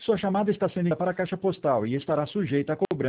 Sua chamada está sendo enviada para a caixa postal e estará sujeita a cobrança